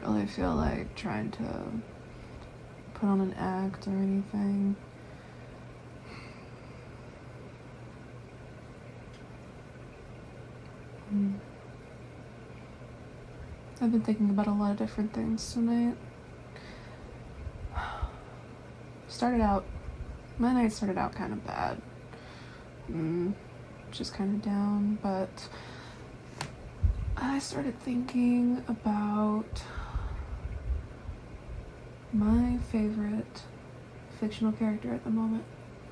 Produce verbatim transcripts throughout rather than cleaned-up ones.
really feel like trying to put on an act or anything. Mm. I've been thinking about a lot of different things tonight. Started out, my night started out kind of bad. Mm, just kind of down, but I started thinking about my favorite fictional character at the moment.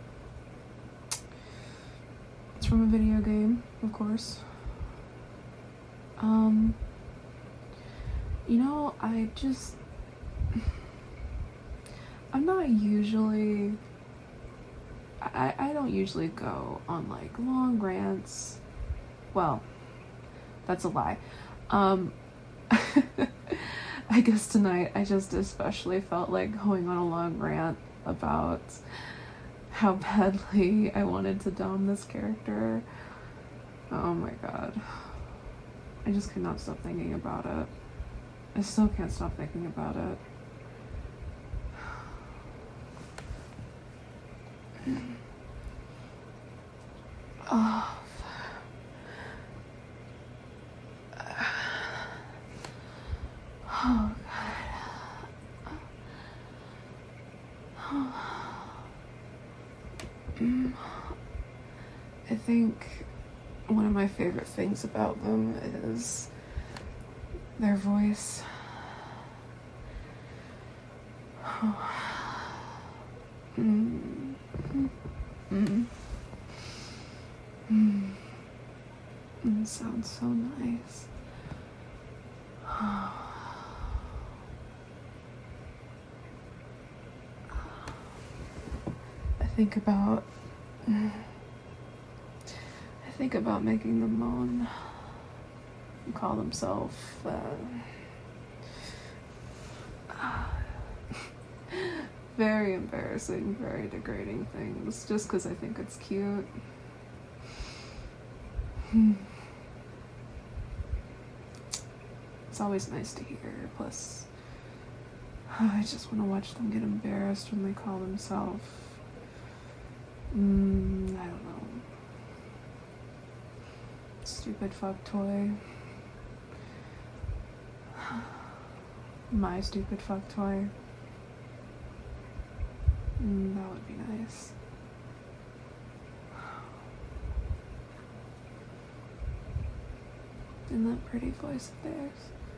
It's from a video game, of course. Um, you know, I just, I'm not usually, I, I don't usually go on like long rants. Well, that's a lie. Um, I guess tonight I just especially felt like going on a long rant about how badly I wanted to dom this character. Oh my god. I just could not stop thinking about it. I still can't stop thinking about it. Oh. Oh god. Oh. I think one of my favorite things about them is their voice. Oh. Mm. Mm. Mm. It sounds so nice. I think about I think about making them moan and call themselves uh, very embarrassing, very degrading things just because I think it's cute. It's always nice to hear, plus I just want to watch them get embarrassed when they call themselves mm, I don't know, stupid fuck toy. My stupid fuck toy. Mm, that would be nice. And that pretty voice of theirs.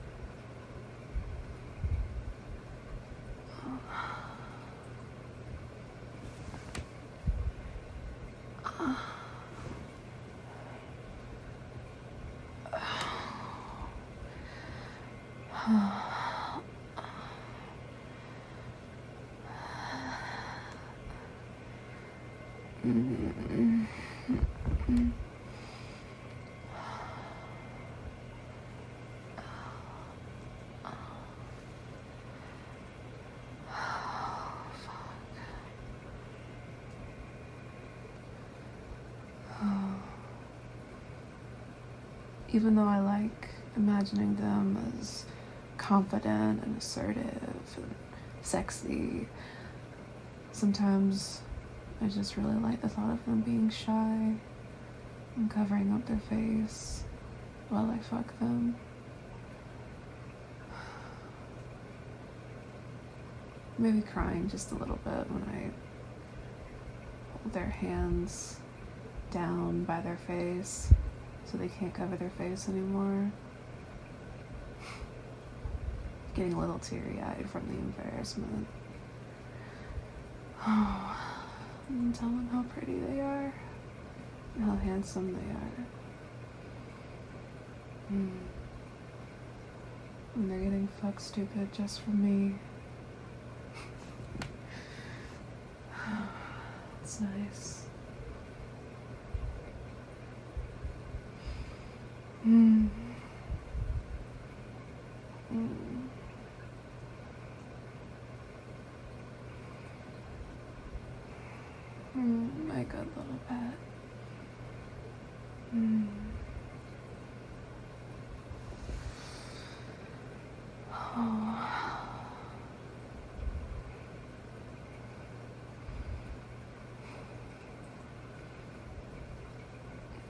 Even though I like imagining them as confident and assertive and sexy, sometimes I just really like the thought of them being shy and covering up their face while I fuck them. Maybe crying just a little bit when I hold their hands down by their face so they can't cover their face anymore. Getting a little teary-eyed from the embarrassment. Oh, and tell them how pretty they are, and how handsome they are. Mm. And they're getting fuck stupid just for me. It's nice. Mm. Mm. Mm, my good little pet. Mm. Oh.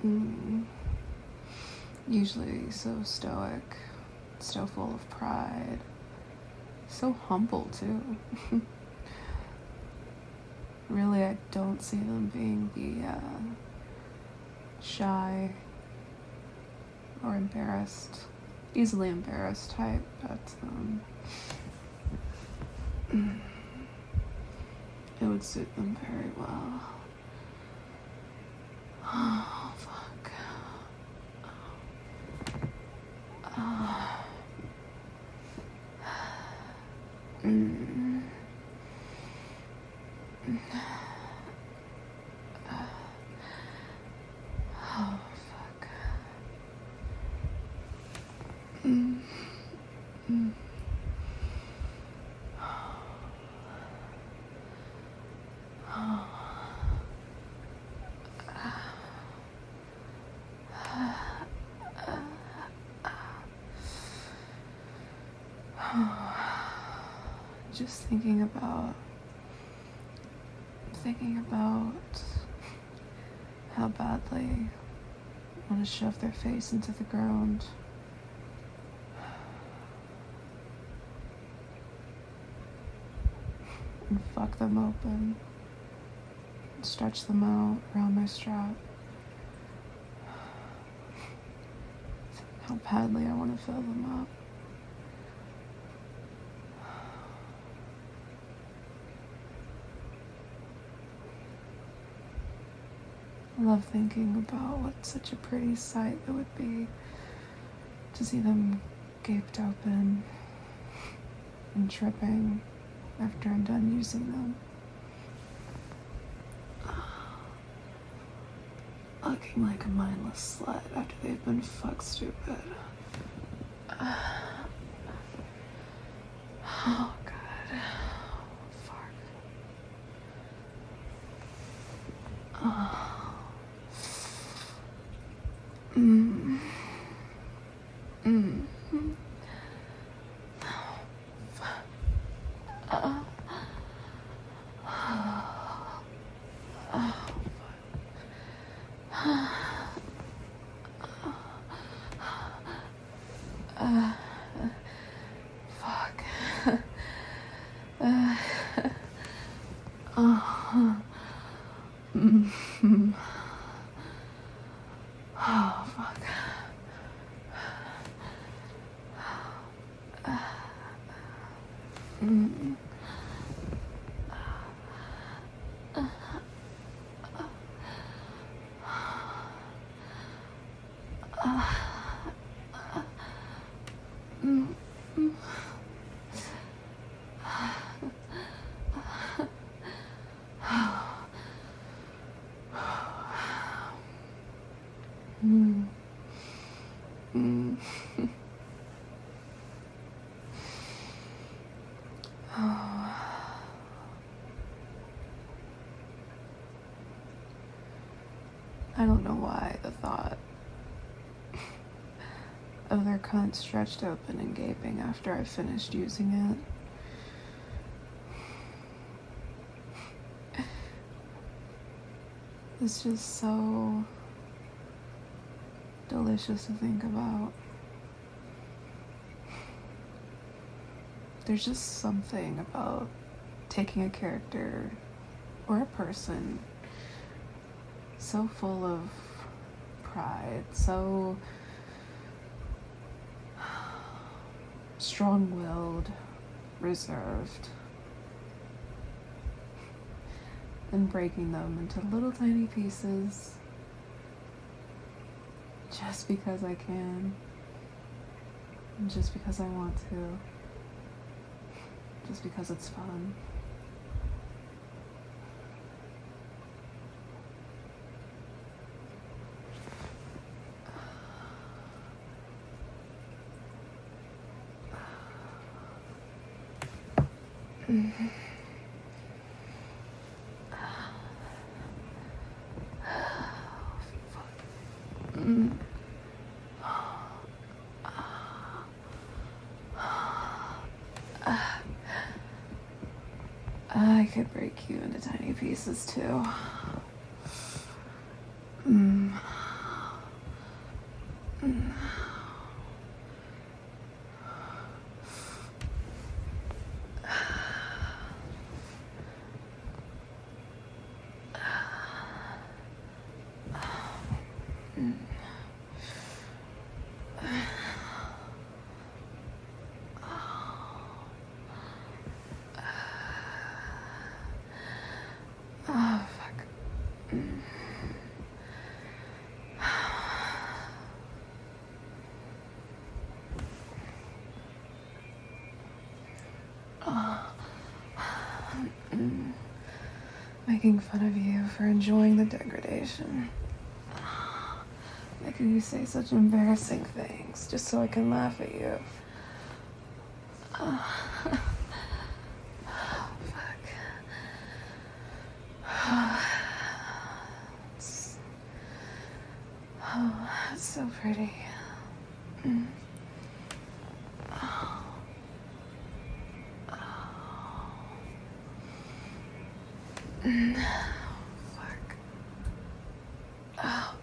mm, usually so stoic, so full of pride, so humble too. Really, I don't see them being the uh, shy or embarrassed, easily embarrassed type, but um, it would suit them very well. Oh, fuck. Uh, mm. Oh, fuck. Mm. Mm. Just thinking about thinking about how badly I want to shove their face into the ground. And fuck them open. And stretch them out around my strap. How badly I want to fill them up. I love thinking about what such a pretty sight it would be to see them gaped open and tripping after I'm done using them. Looking like a mindless slut after they've been fuck stupid. Oh, God. Fuck. Oh. Mm. Mm. Oh, fuck. Uh. Oh. Oh, fuck. Uh. Fuck. Uh. Oh. Mm. Oh, fuck. Mm. Mm. Mm. Oh. I don't know why the thought of their cunt stretched open and gaping after I finished using it is just so delicious to think about. There's just something about taking a character or a person so full of pride, so strong-willed, reserved, and breaking them into little tiny pieces just because I can, and just because I want to, just because it's fun. Mm-hmm. Mm. I could break you into tiny pieces too. Mm. Making fun of you for enjoying the degradation. Making you say such embarrassing things just so I can laugh at you. Oh, fuck. It's, oh, it's so pretty. Mm. Oh. Oh. Mm. Fuck. Oh.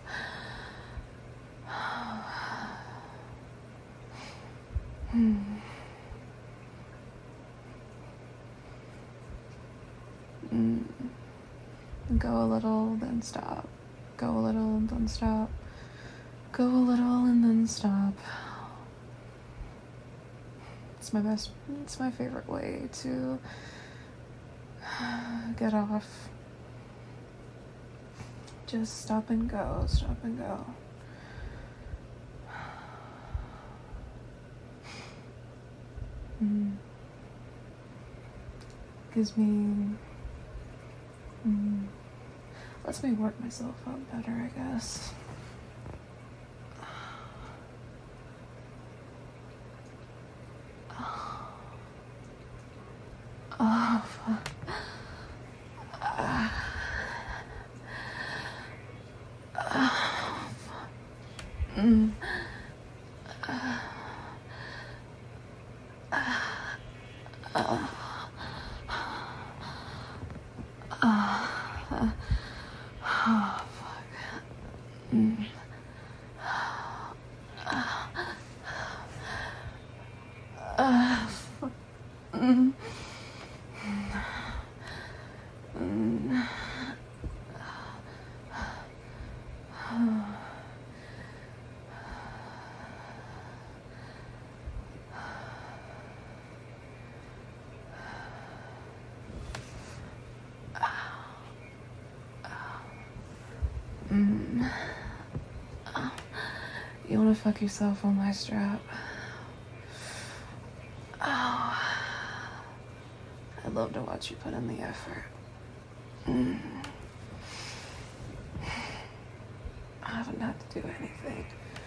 Hmm. Mm. Go a little, then stop. Go a little, then stop. Go a little, and then stop. It's my best, it's my favorite way to get off. Just stop and go, stop and go. Mm. Gives me, mm, lets me work myself up better, I guess. Oh, fuck. Uh, uh, mm. uh, uh, uh, uh, oh, fuck. Mm. Uh, uh, fuck. Mm. Mm. Mm. You wanna fuck yourself on my strap? Oh. I'd love to watch you put in the effort. Mm. I haven't had to do anything.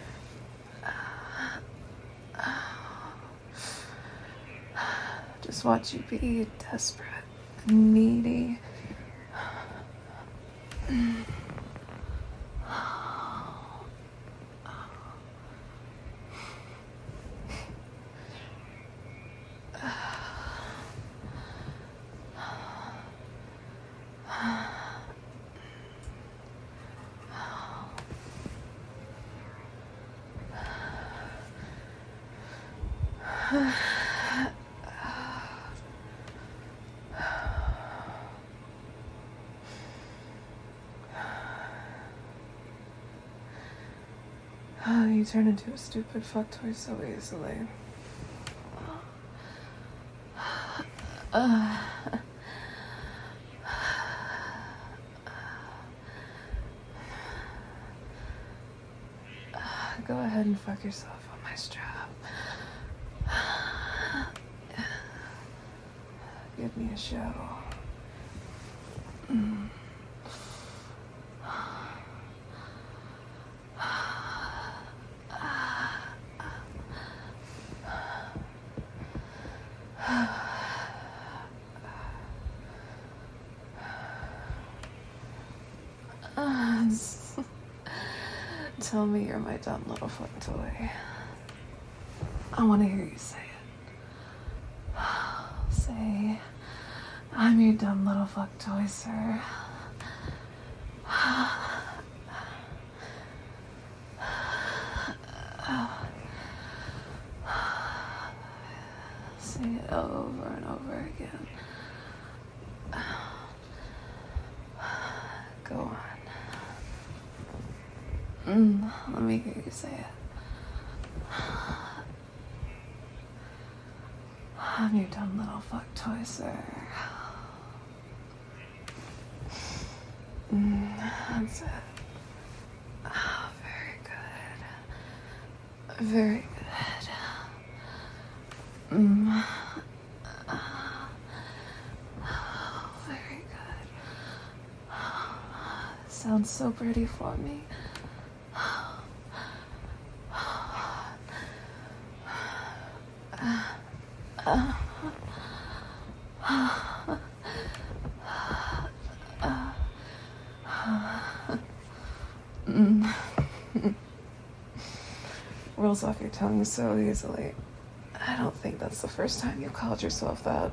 Just watch you be desperate and needy. Mm. Oh, you turn into a stupid fuck toy so easily. Uh, go ahead and fuck yourself on my strap. Give me a show. Mm. Tell me you're my dumb little fuck toy. I want to hear you say it. Say, I'm your dumb little fuck toy, sir. Say it over and over again. Go on. Mm, let me hear you say it. I'm your dumb little fuck toy, sir. Mm, that's it. Oh, very good. Very good. Mm. Oh, very good. sound so pretty for me. Mm. Rolls off your tongue so easily. I don't think that's the first time you called yourself that.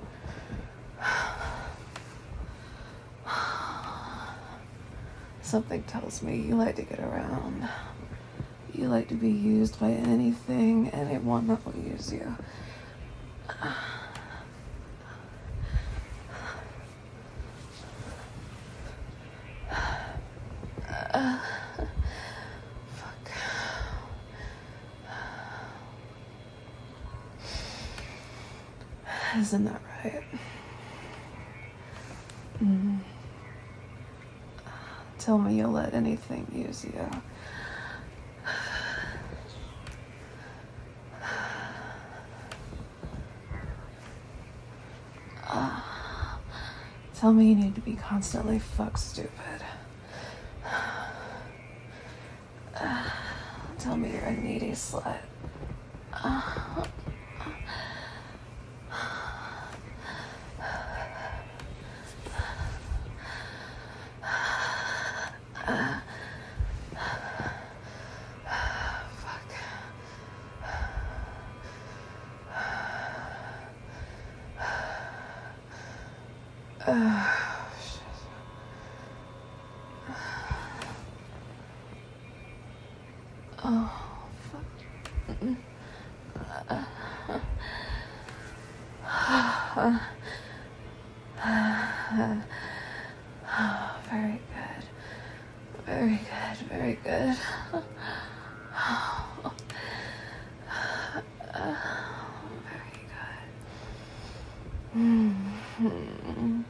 Something tells me you like to get around. You like to be used by anything, anyone that will use you. Uh, fuck. Isn't that right? Mm. Tell me you'll let anything use you. Uh, tell me you need to be constantly fuck stupid. Uh, tell me you're a needy slut. Uh, Uh, shit. Oh, fuck. Mm-mm. Uh, uh, uh, uh, very good. Very good, very good. Uh, very good. Mm-hmm.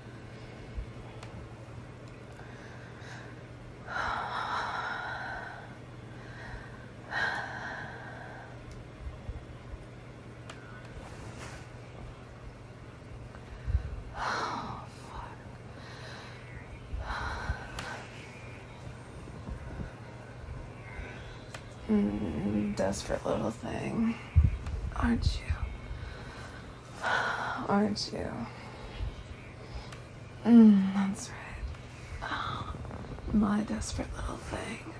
Mm, desperate little thing, aren't you? Aren't you? Mm, that's right. Oh, my desperate little thing.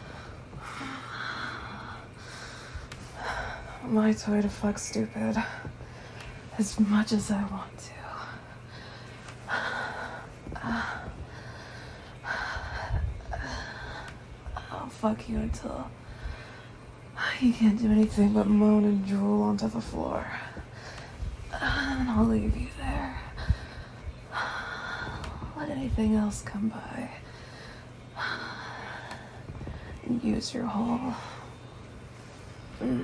My toy to fuck stupid as much as I want to. I'll fuck you until you can't do anything but moan and drool onto the floor. And I'll leave you there. Let anything else come by. And use your hole. Mm.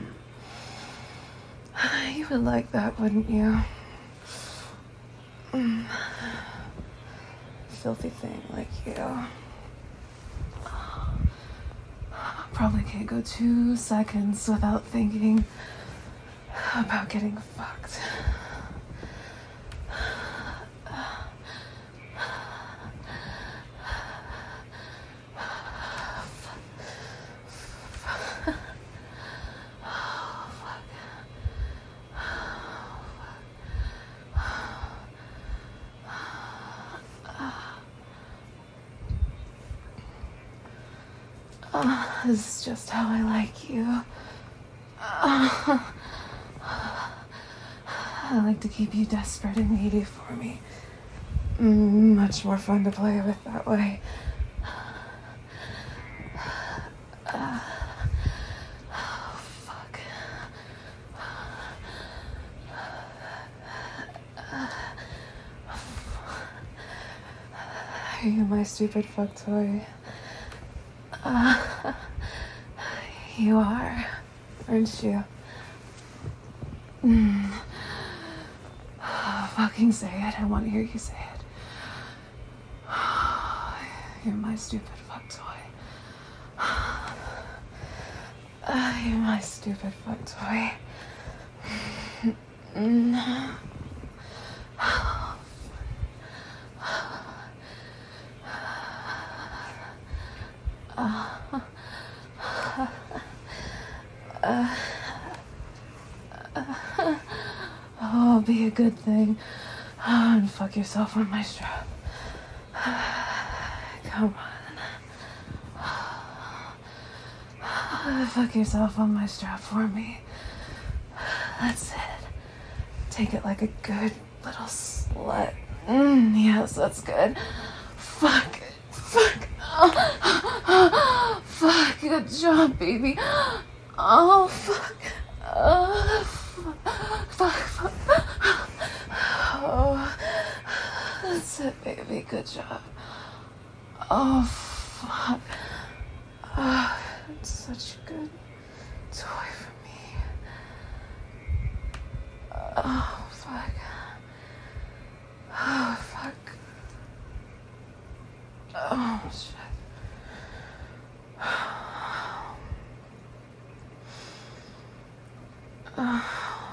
You would like that, wouldn't you? Mm. Filthy thing like you. Probably can't go two seconds without thinking about getting fucked. Uh, this is just how I like you. Uh, I like to keep you desperate and needy for me. Mm, much more fun to play with that way. Uh, oh, fuck. Are you my stupid fuck toy? Uh, you are, aren't you? Mm. Oh, fucking say it. I want to hear you say it. You're my stupid fuck toy. Uh, you're my stupid fuck toy. Mm. Uh, uh, uh, oh, be a good thing. Oh, and fuck yourself on my strap. Come on. Fuck yourself on my strap for me. That's it. Take it like a good little slut. Mm, yes, that's good. Fuck. Fuck. Oh, fuck. Good job, baby. Oh, fuck. Oh, fuck. Fuck. Fuck. Oh, that's it, baby. Good job. Oh, fuck. Oh, it's such a good toy for me. Oh, fuck. Oh, fuck. Oh, shit. Oh.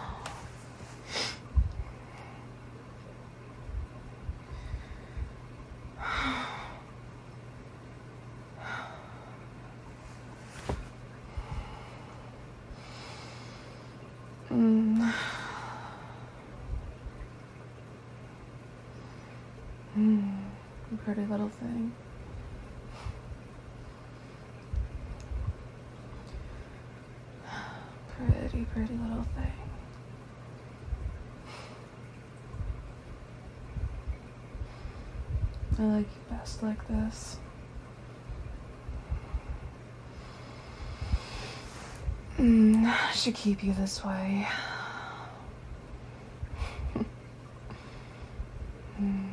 Mm. Mm. Pretty little thing. Pretty, pretty little thing. I like you best like this. Mm, I should keep you this way. mm.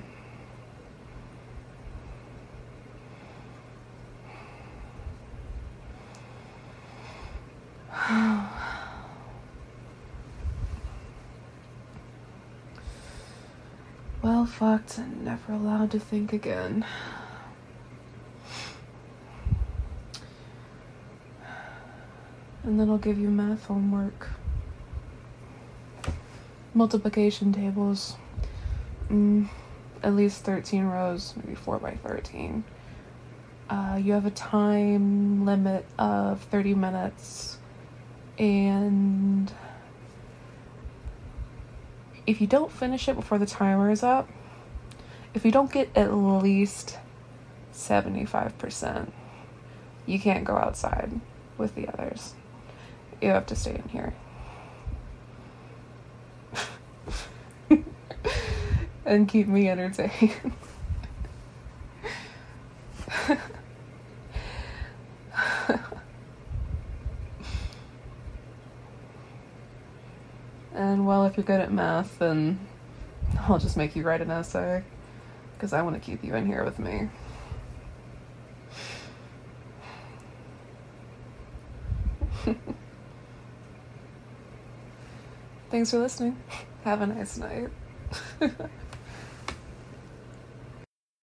Well fucked and never allowed to think again. And then I'll give you math homework. Multiplication tables. Mm, at least thirteen rows, maybe four by thirteen. Uh, you have a time limit of thirty minutes. And if you don't finish it before the timer is up, if you don't get at least seventy-five percent, you can't go outside with the others. You have to stay in here. And keep me entertained. And well, if you're good at math, then I'll just make you write an essay, because I want to keep you in here with me. Thanks for listening. Have a nice night.